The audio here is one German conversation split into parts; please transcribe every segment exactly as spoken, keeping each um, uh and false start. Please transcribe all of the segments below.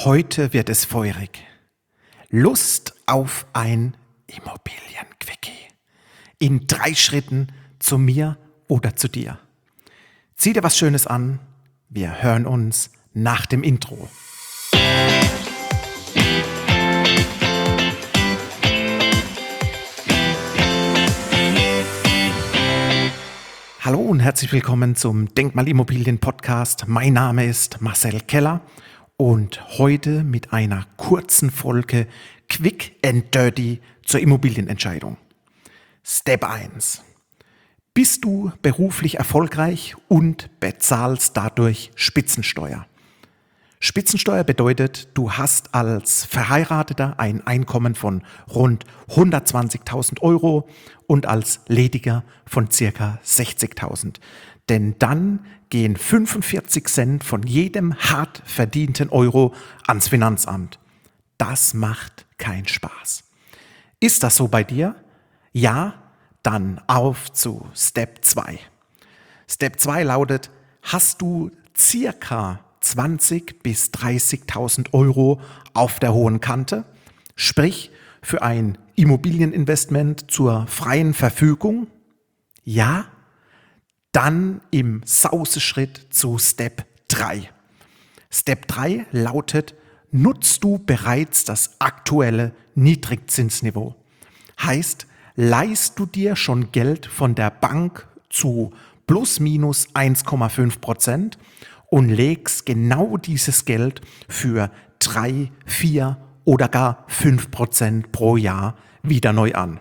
Heute wird es feurig. Lust auf ein Immobilienquickie. In drei Schritten zu mir oder zu dir. Zieh dir was Schönes an. Wir hören uns nach dem Intro. Hallo und herzlich willkommen zum Denkmalimmobilien Podcast. Mein Name ist Marcel Keller und heute mit einer kurzen Folge Quick and Dirty zur Immobilienentscheidung. Step eins. Bist du beruflich erfolgreich und bezahlst dadurch Spitzensteuer? Spitzensteuer bedeutet, du hast als Verheirateter ein Einkommen von rund hundertzwanzigtausend Euro und als Lediger von circa sechzigtausend. Denn dann gehen fünfundvierzig Cent von jedem hart verdienten Euro ans Finanzamt. Das macht keinen Spaß. Ist das so bei dir? Ja, dann auf zu Step zwei. Step zwei lautet, hast du circa zwanzigtausend bis dreißigtausend Euro auf der hohen Kante, sprich für ein Immobilieninvestment zur freien Verfügung? Ja, dann im Sauseschritt zu Step drei. Step drei lautet, nutzt du bereits das aktuelle Niedrigzinsniveau? Heißt, leihst du dir schon Geld von der Bank zu plus minus eins Komma fünf Prozent und legst genau dieses Geld für drei, vier oder gar fünf Prozent pro Jahr wieder neu an.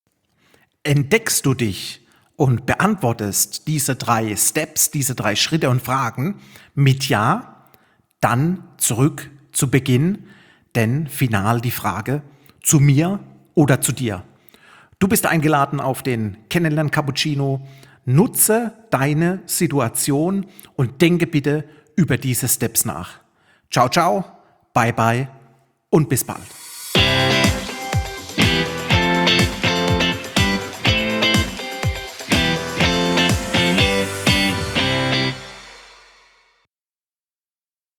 Entdeckst du dich und beantwortest diese drei Steps, diese drei Schritte und Fragen mit Ja, dann zurück zu Beginn, denn final die Frage, zu mir oder zu dir. Du bist eingeladen auf den Kennenlern-Cappuccino. Nutze deine Situation und denke bitte über diese Steps nach. Ciao, ciao, bye, bye und bis bald.